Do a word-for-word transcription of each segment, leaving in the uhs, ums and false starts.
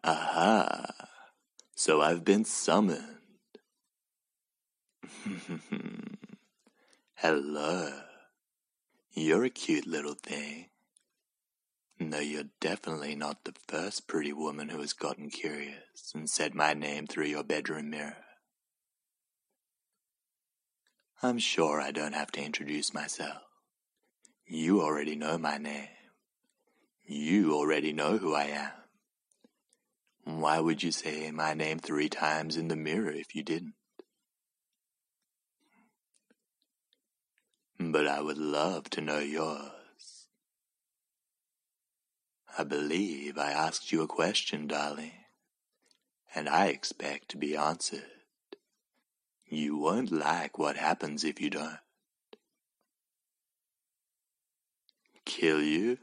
Aha! So I've been summoned. Hello. You're a cute little thing. No, you're definitely not the first pretty woman who has gotten curious and said my name through your bedroom mirror. I'm sure I don't have to introduce myself. You already know my name. You already know who I am. Why would you say my name three times in the mirror if you didn't? But I would love to know yours. I believe I asked you a question, darling, and I expect to be answered. You won't like what happens if you don't. Kill you?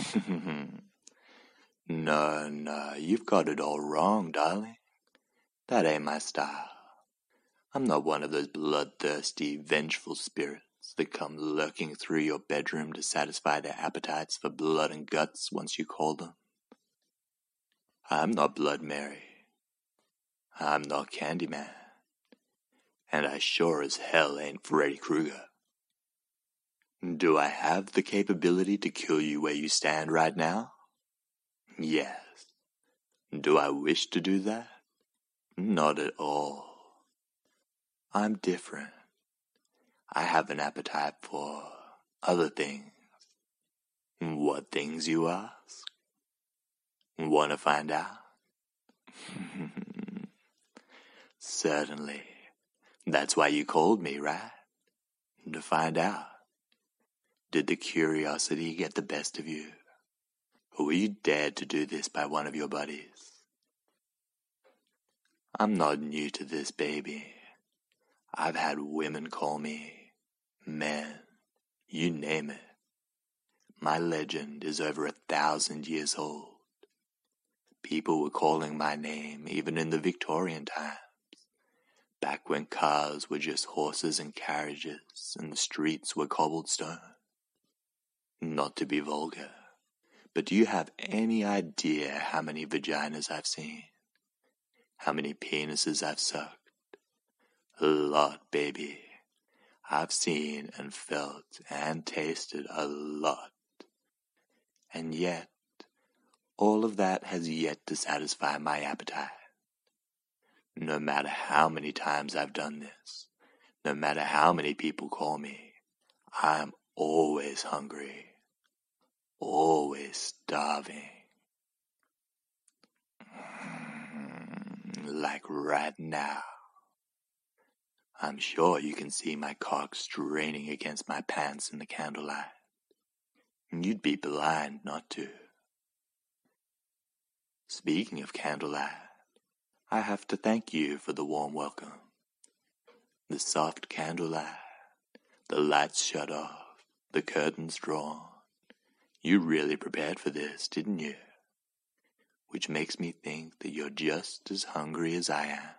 No, no, you've got it all wrong, darling. That ain't my style. I'm not one of those bloodthirsty, vengeful spirits that come lurking through your bedroom to satisfy their appetites for blood and guts once you call them. I'm not Blood Mary. I'm not Candyman. And I sure as hell ain't Freddy Krueger. Do I have the capability to kill you where you stand right now? Yes. Do I wish to do that? Not at all. I'm different. I have an appetite for other things. What things, you ask? Want to find out? Certainly. That's why you called me, right? To find out. Did the curiosity get the best of you? Or were you dared to do this by one of your buddies? I'm not new to this, baby. I've had women call me, men, you name it. My legend is over a thousand years old. People were calling my name even in the Victorian times, back when cars were just horses and carriages and the streets were cobblestone. Not to be vulgar, but do you have any idea how many vaginas I've seen? How many penises I've sucked? A lot, baby. I've seen and felt and tasted a lot. And yet, all of that has yet to satisfy my appetite. No matter how many times I've done this, no matter how many people call me, I'm always hungry, always starving. Like right now. I'm sure you can see my cock straining against my pants in the candlelight. You'd be blind not to. Speaking of candlelight, I have to thank you for the warm welcome. The soft candlelight, the lights shut off, the curtains drawn. You really prepared for this, didn't you? Which makes me think that you're just as hungry as I am.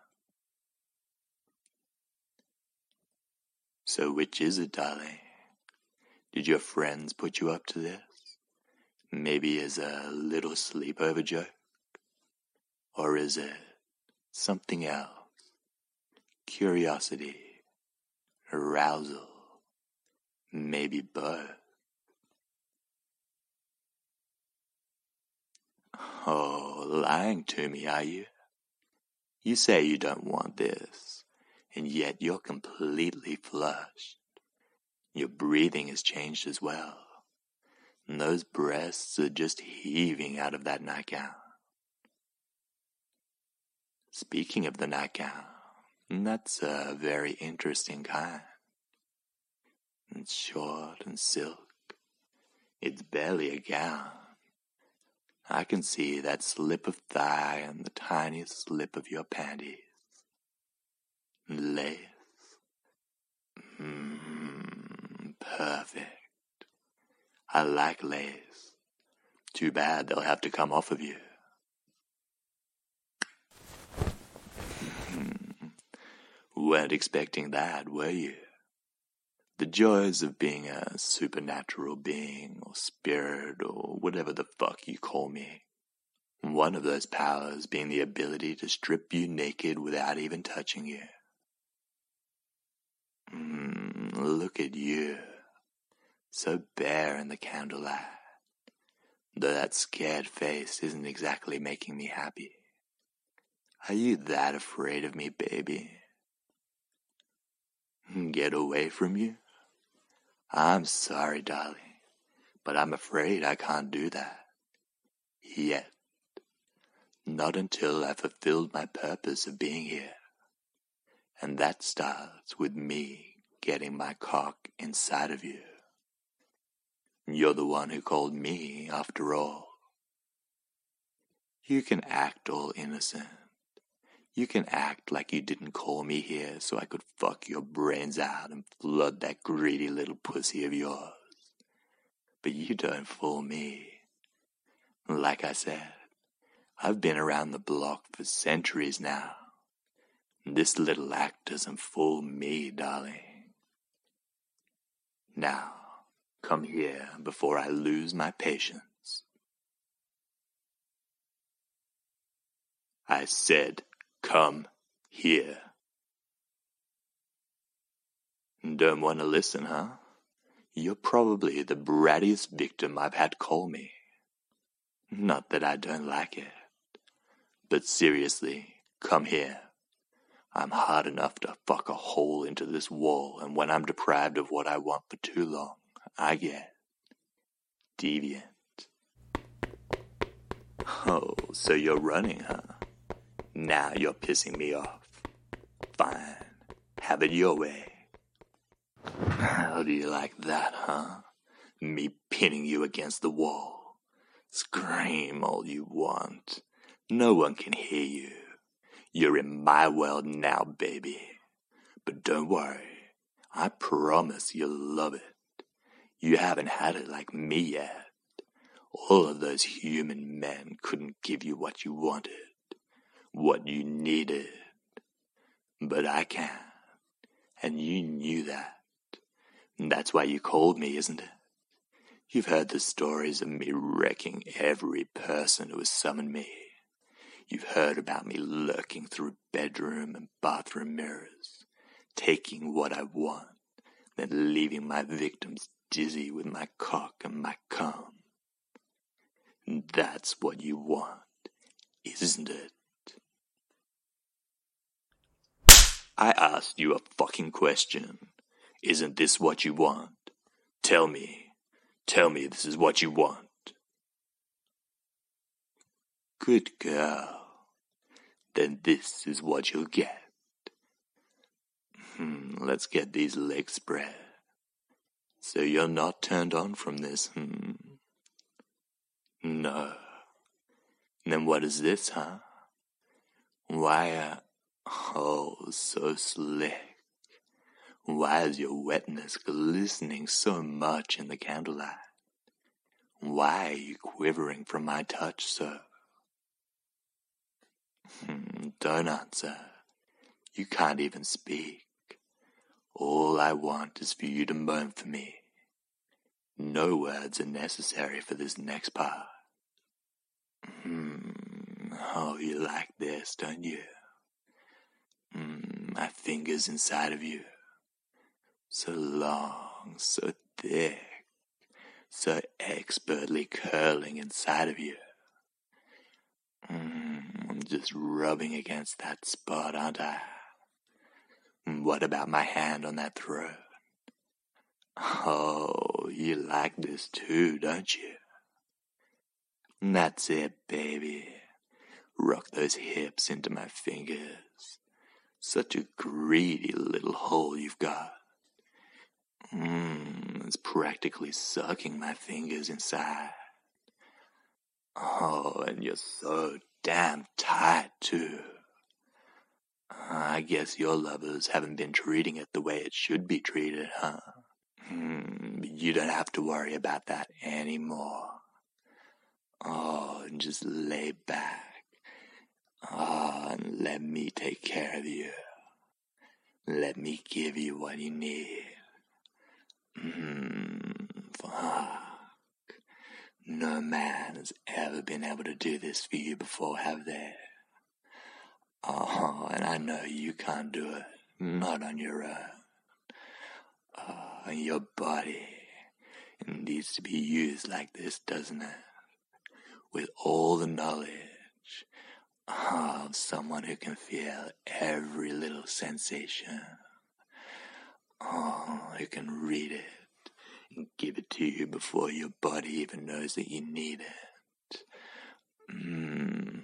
So which is it, darling? Did your friends put you up to this? Maybe as a little sleepover joke? Or is it something else? Curiosity, arousal, maybe both. Oh, lying to me, are you? You say you don't want this, and yet you're completely flushed. Your breathing has changed as well, and those breasts are just heaving out of that nightgown. Speaking of the nightgown, that's a very interesting kind. It's short and silk. It's barely a gown. I can see that slip of thigh and the tiniest slip of your panties. Lace. Mmm, perfect. I like lace. Too bad they'll have to come off of you. Weren't expecting that, were you? The joys of being a supernatural being or spirit or whatever the fuck you call me. One of those powers being the ability to strip you naked without even touching you. Mm, look at you, so bare in the candlelight, though that scared face isn't exactly making me happy. Are you that afraid of me, baby? Get away from you? I'm sorry, darling, but I'm afraid I can't do that. Yet. Not until I've fulfilled my purpose of being here. And that starts with me getting my cock inside of you. You're the one who called me, after all. You can act all innocent. You can act like you didn't call me here so I could fuck your brains out and flood that greedy little pussy of yours. But you don't fool me. Like I said, I've been around the block for centuries now. This little act doesn't fool me, darling. Now, come here before I lose my patience. I said, come here. Don't want to listen, huh? You're probably the brattiest victim I've had call me. Not that I don't like it. But seriously, come here. I'm hard enough to fuck a hole into this wall, and when I'm deprived of what I want for too long, I get deviant. Oh, so you're running, huh? Now you're pissing me off. Fine, have it your way. How do you like that, huh? Me pinning you against the wall. Scream all you want. No one can hear you. You're in my world now, baby. But don't worry, I promise you'll love it. You haven't had it like me yet. All of those human men couldn't give you what you wanted, what you needed. But I can, and you knew that. That's why you called me, isn't it? You've heard the stories of me wrecking every person who has summoned me. You've heard about me lurking through bedroom and bathroom mirrors, taking what I want, then leaving my victims dizzy with my cock and my cum. That's what you want, isn't it? I asked you a fucking question. Isn't this what you want? Tell me. Tell me this is what you want. Good girl. Then this is what you'll get. Hmm, let's get these legs spread. So you're not turned on from this, hmm? No. Then what is this, huh? Why, uh, oh, so slick. Why is your wetness glistening so much in the candlelight? Why are you quivering from my touch, sir? Hmm, don't answer. You can't even speak. All I want is for you to moan for me. No words are necessary for this next part. Hmm, oh, you like this, don't you? Hmm, my fingers inside of you. So long, so thick, so expertly curling inside of you. Mm, I'm just rubbing against that spot, aren't I? What about my hand on that throat? Oh, you like this too, don't you? That's it, baby. Rock those hips into my fingers. Such a greedy little hole you've got. Mmm, it's practically sucking my fingers inside. Oh, and you're so damn tight, too. I guess your lovers haven't been treating it the way it should be treated, huh? Hmm, you don't have to worry about that anymore. Oh, and just lay back. Oh, and let me take care of you. Let me give you what you need. Mmm, fuck. No man has ever been able to do this for you before, have they? Oh, and I know you can't do it, not on your own. Oh, your body needs to be used like this, doesn't it? With all the knowledge of someone who can feel every little sensation. Oh, who can read it and give it to you before your body even knows that you need it. Mm.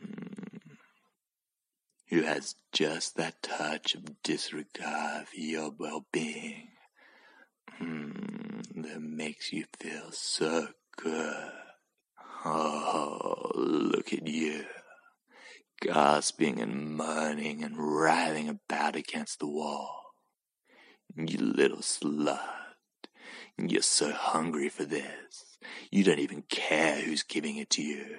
Who has just that touch of disregard for your well-being. Mm. That makes you feel so good. Oh, look at you. Gasping and moaning and writhing about against the wall. You little slut. You're so hungry for this. You don't even care who's giving it to you.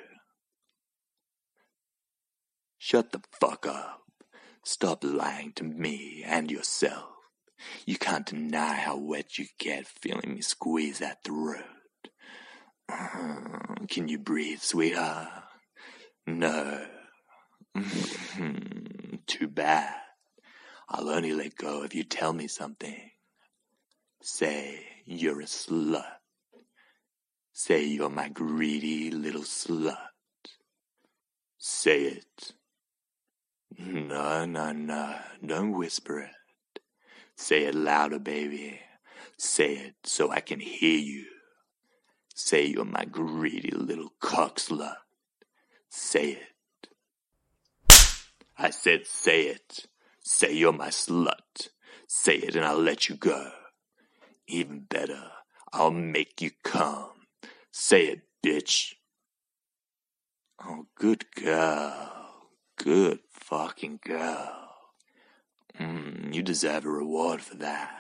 Shut the fuck up. Stop lying to me and yourself. You can't deny how wet you get feeling me squeeze that throat. Uh, can you breathe, sweetheart? No. Too bad. I'll only let go if you tell me something. Say you're a slut. Say you're my greedy little slut. Say it. No, no, no. Don't whisper it. Say it louder, baby. Say it so I can hear you. Say you're my greedy little cock slut. Say it. I said say it. Say you're my slut. Say it and I'll let you go. Even better, I'll make you come. Say it, bitch. Oh, good girl. Good fucking girl. Mm, you deserve a reward for that.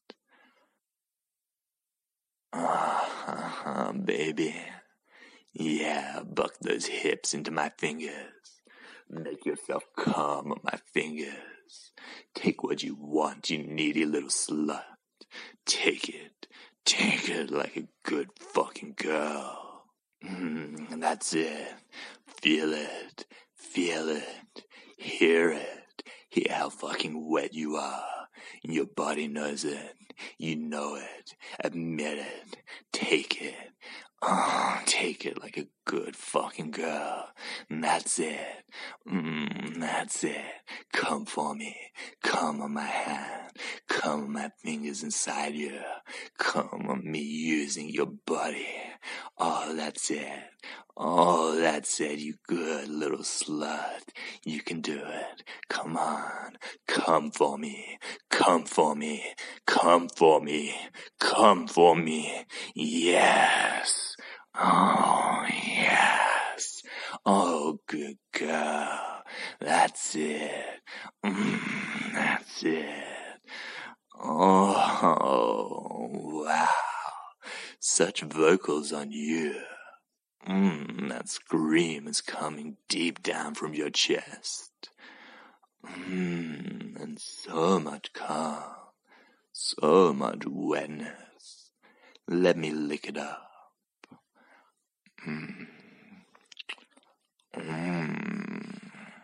Ah, uh, baby. Yeah, buck those hips into my fingers. Make yourself come on my fingers. Take what you want, you needy little slut. Take it. Take it like a good fucking girl. Mm, that's it. Feel it. Feel it. Hear it. Hear how fucking wet you are. Your body knows it. You know it. Admit it. Take it. Oh, take it like a good fucking girl. And that's it. Mm, that's it. Come for me. Come on my hand. Come on my fingers inside you. Come on me using your body. Oh, that's it. Oh, that's it, you good little slut. You can do it. Come on. Come for me. Come for me. Come for me. Come for me. Yes. Oh, yes. Oh, good girl. That's it. Mm, that's it. Oh, wow. Such vocals on you. Mmm, that scream is coming deep down from your chest. Mmm, and so much calm, so much wetness. Let me lick it up. Mmm. Mmm.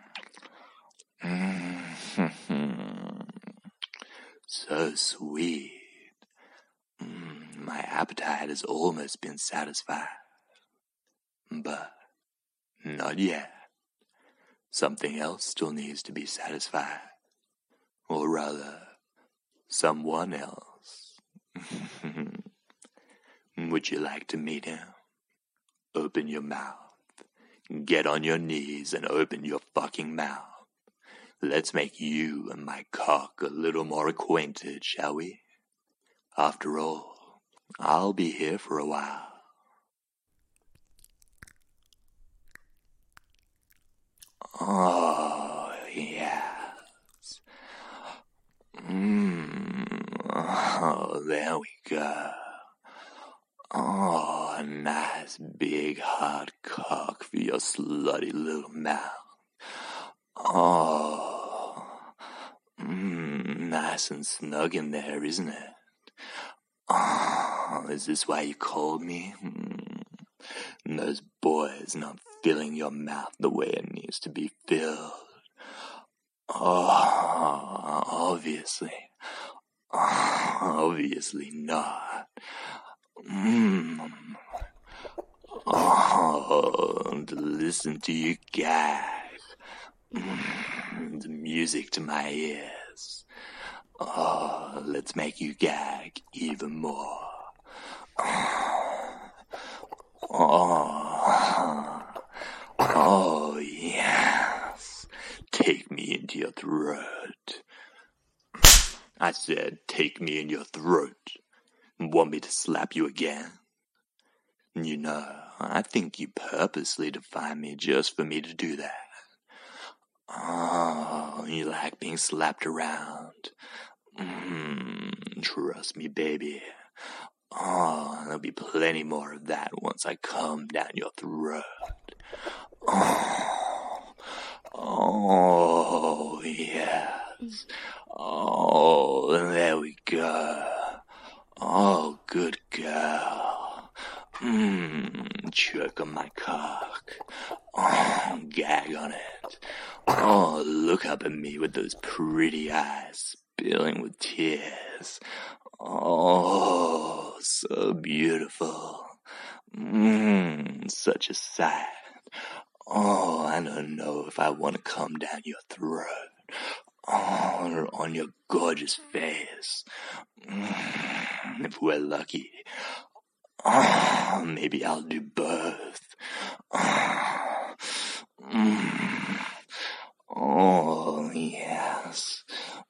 Mmm. So sweet. Mm, my appetite has almost been satisfied. But not yet. Something else still needs to be satisfied. Or rather, someone else. Would you like to meet him? Open your mouth. Get on your knees and open your fucking mouth. Let's make you and my cock a little more acquainted, shall we? After all, I'll be here for a while. Oh, yes. Mmm. Oh, there we go. Oh, a nice big hard cock for your slutty little mouth. Oh. Mmm, nice and snug in there, isn't it? Oh, is this why you called me? Mm. and those boys not filling your mouth the way it needs to be filled. Oh, obviously. Obviously not. Mm. Oh, to listen to you gag. Mm. The music to my ears. Oh, let's make you gag even more. Oh, oh yes. Take me into your throat. I said, take me in your throat. Want me to slap you again? You know, I think you purposely define me just for me to do that. Oh, you like being slapped around. Mm, trust me, baby. Oh, there'll be plenty more of that once I come down your throat. Oh, oh yes. Oh, there we go. Oh, good girl. Mmm, choke on my cock. Oh, gag on it. Oh, look up at me with those pretty eyes spilling with tears. Oh, so beautiful. Mmm, such a sight. Oh, I don't know if I want to come down your throat. Oh, on your gorgeous face. Mm, if we're lucky. Oh, maybe I'll do both. Oh, mm, oh yes.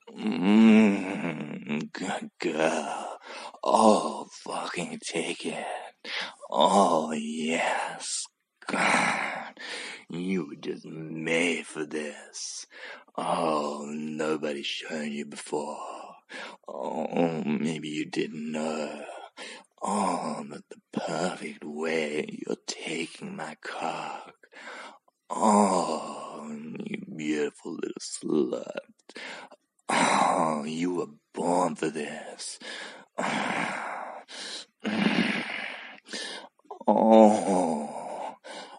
Mm, good girl. Oh, fucking take it. Oh, yes. God, you were just made for this. Oh, nobody's shown you before. Oh, maybe you didn't know. Oh, but the perfect way you're taking my cock. Oh, you beautiful little slut. Oh, you were born for this. Oh,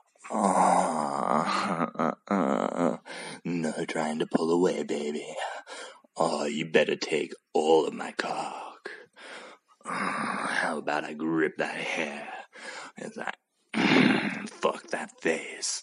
oh, uh, no trying to pull away, baby. Oh, you better take all of my cock. How about I grip that hair as I fuck that face?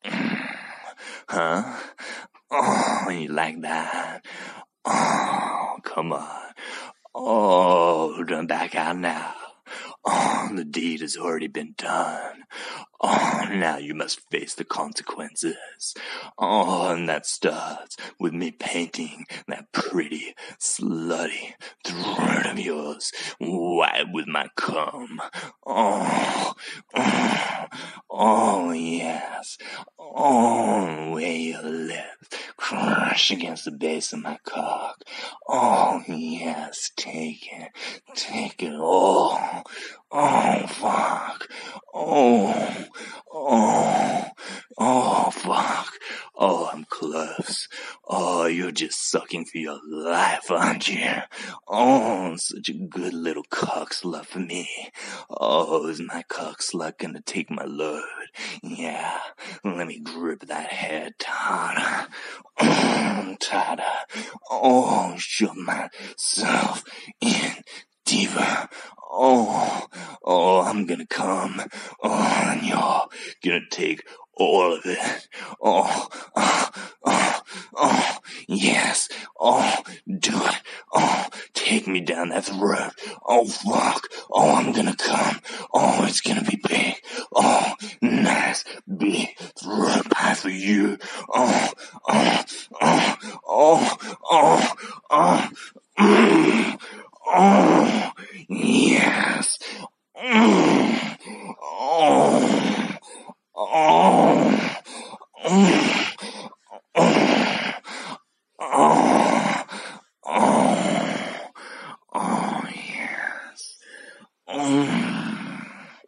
Huh? Oh, you like that? Oh, come on. Oh, don't back out now. Oh, the deed has already been done. Oh, now you must face the consequences. Oh, and that starts with me painting that pretty, slutty throat of yours white with my cum. Oh, oh, oh, yes. Oh, where your lips crush against the base of my cock. Oh, yes, take it. Take it all. Oh, fuck. Oh, oh, oh, fuck. Oh, I'm close. Oh, you're just sucking for your life, aren't you? Oh, such a good little cock slut for me. Oh, is my cock slut gonna take my load? Yeah, let me grip that hair tighter. Oh, tighter. Oh, shove myself in deeper. Oh, oh, I'm gonna come. Oh, and you're gonna take all of it. Oh, oh, oh, oh, yes. Oh, do it. Oh, take me down that throat. Oh, fuck. Oh, I'm gonna come. Oh, it's gonna be big. Oh, nice big throat pie for you. Oh, oh, oh, oh, oh, oh, mm, oh, yes. Mm, oh, oh, mm, oh, oh, oh, oh, yes. Mm,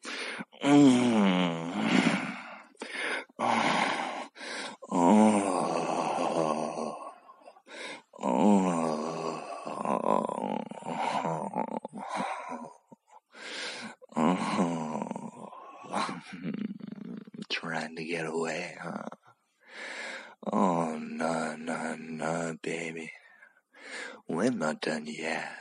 mm, oh, oh, oh, oh, oh, oh. get away, huh? Oh, no, no, no, baby. We're not done yet.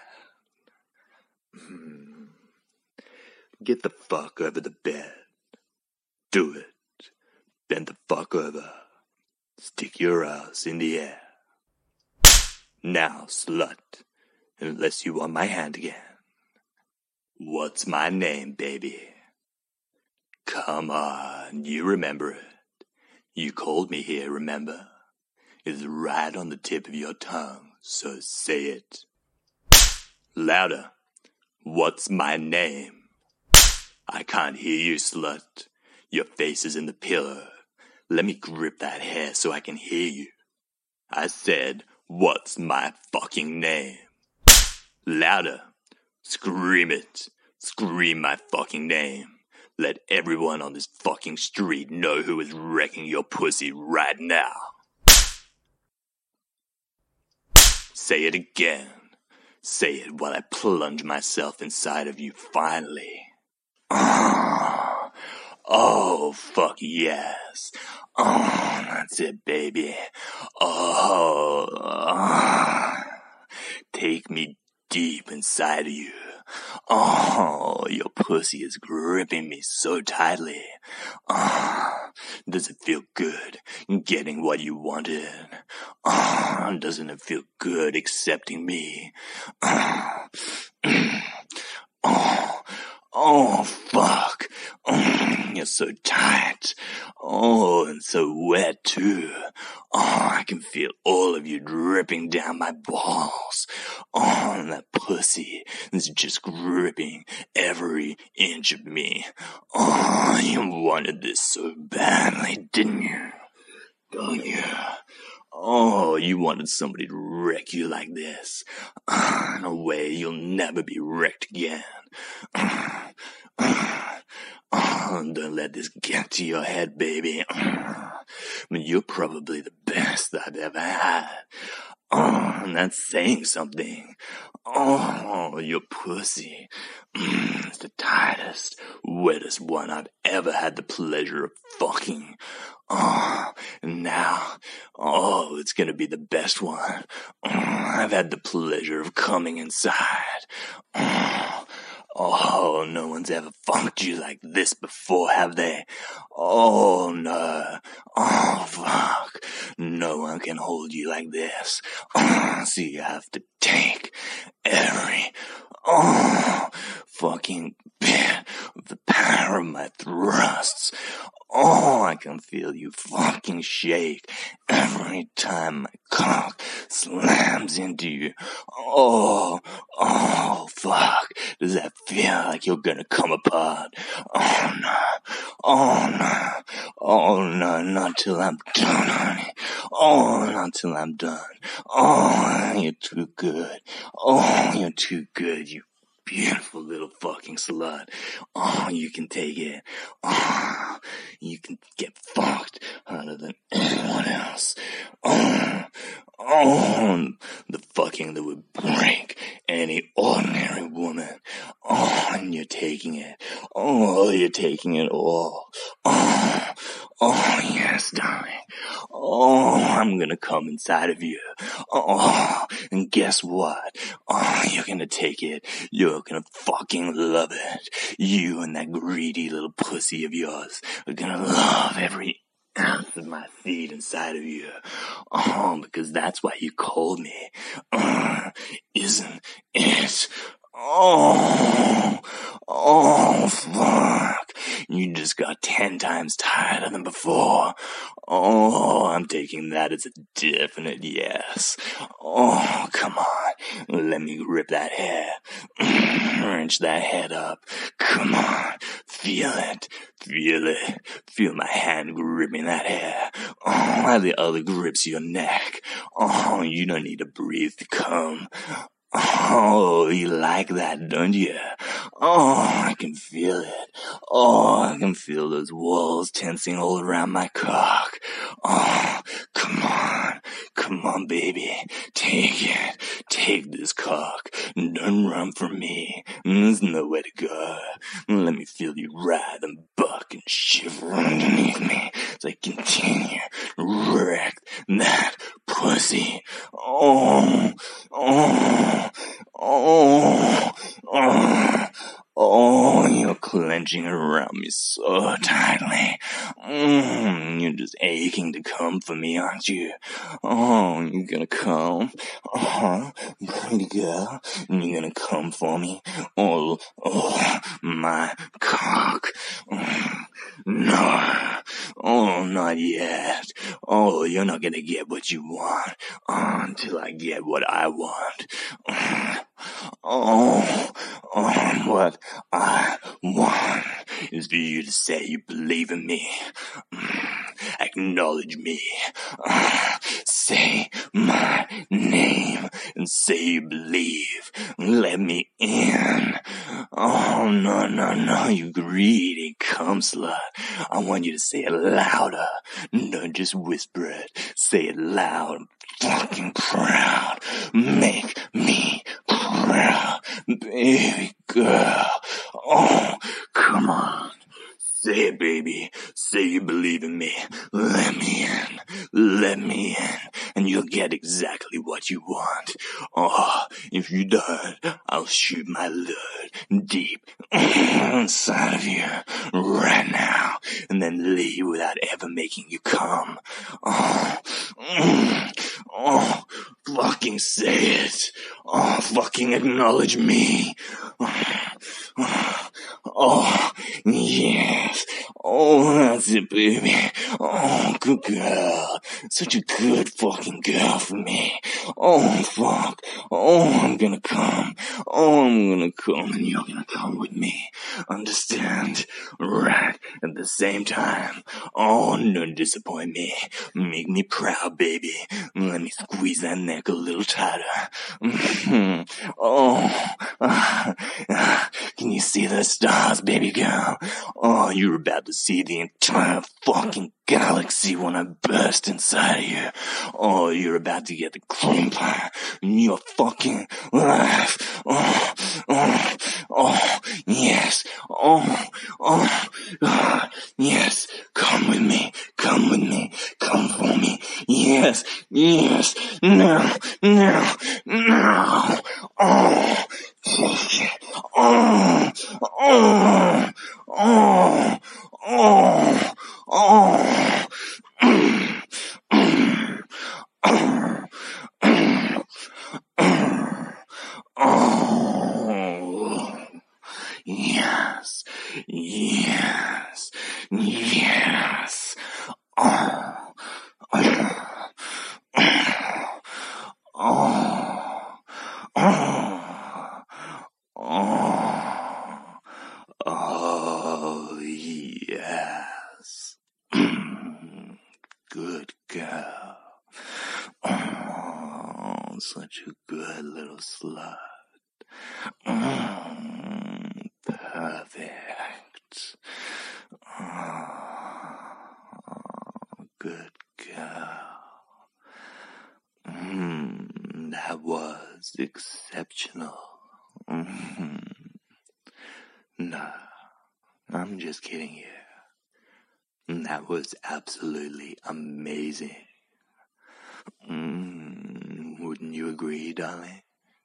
Hmm. Get the fuck over the bed. Do it. Bend the fuck over. Stick your ass in the air. Now, slut. Unless you want my hand again. What's my name, baby? Come on, you remember it. You called me here, remember? It's right on the tip of your tongue, so say it. Louder. What's my name? I can't hear you, slut. Your face is in the pillow. Let me grip that hair so I can hear you. I said, what's my fucking name? Louder. Scream it. Scream my fucking name. Let everyone on this fucking street know who is wrecking your pussy right now. Say it again. Say it while I plunge myself inside of you finally. Oh, oh fuck yes. Oh, that's it, baby. Oh, oh. Take me deep inside of you. Oh, your pussy is gripping me so tightly. Oh, does it feel good getting what you wanted? Oh, doesn't it feel good accepting me? Oh, oh, oh fuck. Oh, you're so tight. Oh, and so wet too. Oh, I can feel all of you dripping down my balls. Oh, and that pussy is just gripping every inch of me. Oh, you wanted this so badly, didn't you? Don't you? Oh, you wanted somebody to wreck you like this. Uh, in a way you'll never be wrecked again. Uh, uh, oh, don't let this get to your head, baby. Uh, I mean, you're probably the best I've ever had. Oh, and that's saying something. Oh, your pussy mm, is the tightest, wettest one I've ever had the pleasure of fucking. Oh, and now, oh, it's gonna be the best one. Oh, I've had the pleasure of coming inside. Oh, oh, no one's ever fucked you like this before, have they? Oh, no. Oh, fuck. No one can hold you like this. Oh, so you have to take every, oh, fucking bit of the power of my thrusts. Oh, I can feel you fucking shake every time my cock slams into you. Oh, oh, fuck. Does that feel like you're gonna come apart? Oh, no. Oh, no. Oh, no, not till I'm done, honey. Oh, not till I'm done. Oh, you're too good. Oh, you're too good, you beautiful little fucking slut. Oh, you can take it. Oh, you can get fucked harder than anyone else. Oh, oh, the fucking that would break any ordinary woman. Oh, and you're taking it. Oh, you're taking it all. Oh, oh, yes, darling. Oh, I'm gonna come inside of you. Oh, and guess what? Oh, you're gonna take it. You're gonna fucking love it. You and that greedy little pussy of yours are gonna love every ounce of my seed inside of you. Oh, because that's why you called me. Uh, isn't it? Oh, oh, fuck. You just got ten times tighter than before. Oh, I'm taking that as a definite yes. Oh, come on. Let me grip that hair. Wrench that head up. Come on. Feel it. Feel it. Feel my hand gripping that hair. Oh, how the other grips your neck. Oh, you don't need to breathe to come. Oh, you like that, don't you? Oh, I can feel it. Oh, I can feel those walls tensing all around my cock. Oh, come on. Come on, baby. Take it. Take this cock. Don't run from me. There's nowhere to go. Let me feel you writhe and buck and shiver underneath me as I continue to wreck that pussy. Oh, oh, oh, oh. Oh, you're clenching around me so tightly. Mm, you're just aching to come for me, aren't you? Oh, you're gonna come? Uh-huh, pretty girl. You're gonna come for me? Oh, oh, my cock. Mm, no. Oh, not yet. Oh, you're not gonna get what you want uh, until I get what I want. Mm. Oh, oh, what I want is for you to say you believe in me. Acknowledge me. Say my name and say you believe. Let me in. Oh, no, no, no, you greedy cum slut. I want you to say it louder. Don't just whisper it. Say it loud. Fucking proud. Make me proud. Baby girl. Oh, come on. Say it, baby. Say you believe in me. Let me in. Let me in. And you'll get exactly what you want. Oh, if you don't, I'll shoot my load deep inside of you right now. And then leave without ever making you come. Oh, mm, oh, fucking say it. Oh, fucking acknowledge me. Oh, yes. Oh, that's it, baby. Oh, good girl. Such a good fucking girl for me. Oh, fuck. Oh, I'm gonna come. Oh, I'm gonna come and you're gonna come with me. Understand? Right at the same time. Oh, don't disappoint me. Make me proud, baby. Let me squeeze that neck a little tighter. Oh, can you see the stars, baby girl? Oh, you're about to see the entire fucking galaxy when I burst inside of you. Oh, you're about to get the cream pie in your fucking life. Oh, oh, oh, yes. Oh, oh, oh, yes. Come with me. Come with me. Come for me. Yes, yes. Now, now, now. Oh, take it. Oh, oh, oh, oh, oh. Mm, mm, mm, mm, mm. Oh, yes, yes, yes. Oh, oh, oh, oh, oh, oh, yes. Good girl. Oh, such a good little slut. Mm, perfect. Oh, good girl. Mm, that was exceptional. Mm-hmm. No, I'm just kidding you. That was absolutely amazing. Mm, wouldn't you agree, darling?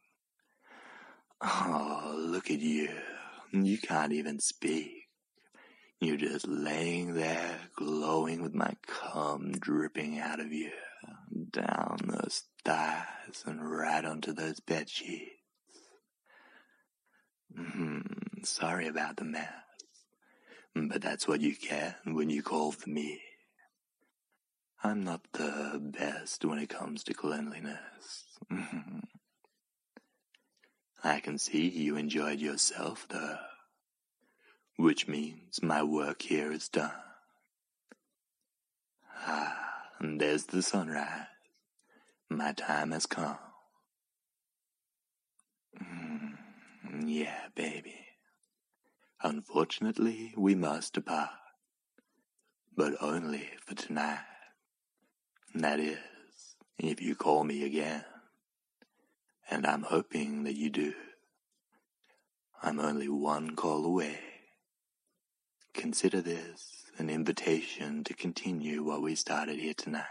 Oh, look at you. You can't even speak. You're just laying there, glowing with my cum dripping out of you, down those thighs and right onto those bedsheets. Mm, sorry about the mess, but that's what you get when you call for me. I'm not the best when it comes to cleanliness. I can see you enjoyed yourself, though, which means my work here is done. Ah, and there's the sunrise. My time has come. Mm, yeah, baby. Unfortunately, we must depart, but only for tonight. That is, if you call me again. and I'm hoping that you do. I'm only one call away. Consider this an invitation to continue what we started here tonight.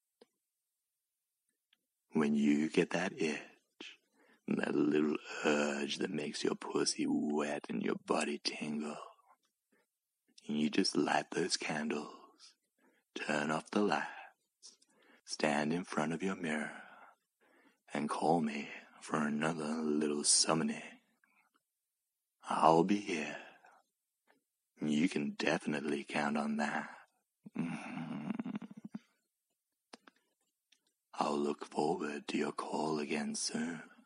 When you get that itch, that little urge that makes your pussy wet and your body tingle, and you just light those candles, turn off the lights, stand in front of your mirror, and call me for another little summoning. I'll be here. You can definitely count on that. Mm-hmm. I'll look forward to your call again soon.